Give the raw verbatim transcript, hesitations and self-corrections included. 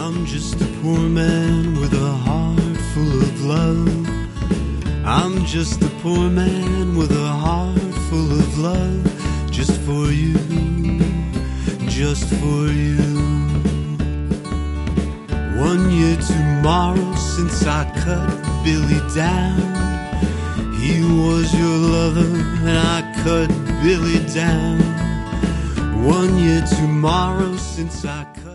I'm just a poor man with a heart full of love. I'm just a poor man with a heart full of love. Just for you, just for you. One year tomorrow since I cut Billy down. He was your lover and I cut Billy down. One year tomorrow since I cut